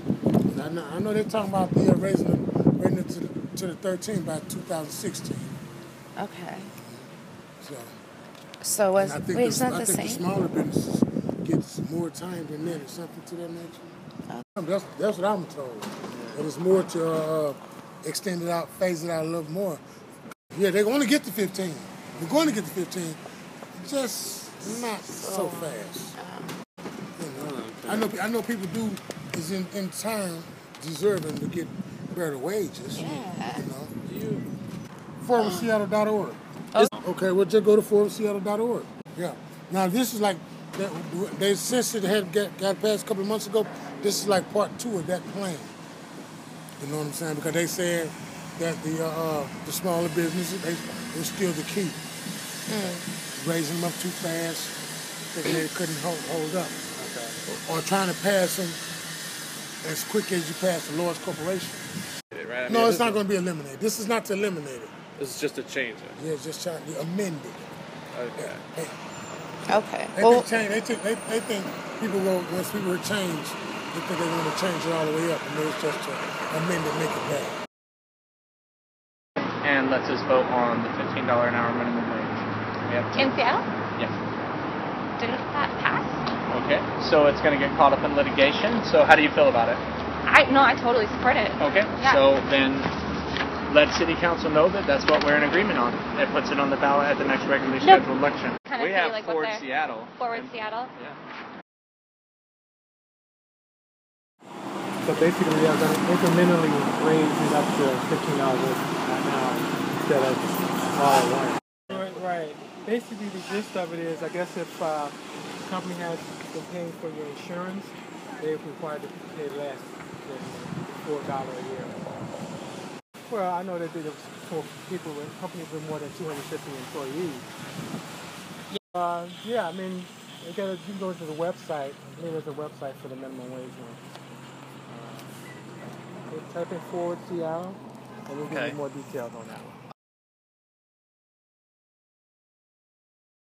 I know they're talking about raising it to the 13 by 2016. Okay. So. So And I think it's not the the same? smaller businesses get more time than that, or something to that nature. That's what I'm told. But it's more to extend it out, phase it out a little more. Yeah, they're going to get to 15. We're going to get to 15, just not so fast. You know, I know people is in time deserving to get better wages. Yeah. You know, forwardseattle.org. Okay, well, just go to forwardseattle.org. Yeah. Now, this is like, they since it had got passed a couple of months ago, this is like part 2 of that plan. You know what I'm saying? Because they said that the smaller businesses, they're still the key. Raising them up too fast, thinking they couldn't hold up. Okay. Or trying to pass them as quick as you pass the Lord's Corporation. Right? No, it's not going to be eliminated. This is not to eliminate it. This is just to change it. Yeah, it's just trying to amend it. Okay. Okay. They think people will, once people are changed, they think they want to change it all the way up, and it's just to amend it, make it better. And let's just vote on the $15 an hour minimum wage. In Seattle? Yes. Didn't that pass? Okay. So it's going to get caught up in litigation. So how do you feel about it? I totally support it. Okay. Yeah. So then let City Council know that that's what we're in agreement on. It puts it on the ballot at the next regularly scheduled election. Kind We of have like Forward Seattle. Forward Seattle. Yeah. So basically, they're going to incrementally raise it up to $15 an hour instead of all at once. Right. Basically, the gist of it is, I guess if the company has been paying for your insurance, they're required to pay less than $4 a year. Well, I know that for people with companies with more than 250 employees. Yeah, I mean, you can go to the website. I mean, there's a website for the minimum wage one. Type in Forward Seattle, and we'll give you more details on that one.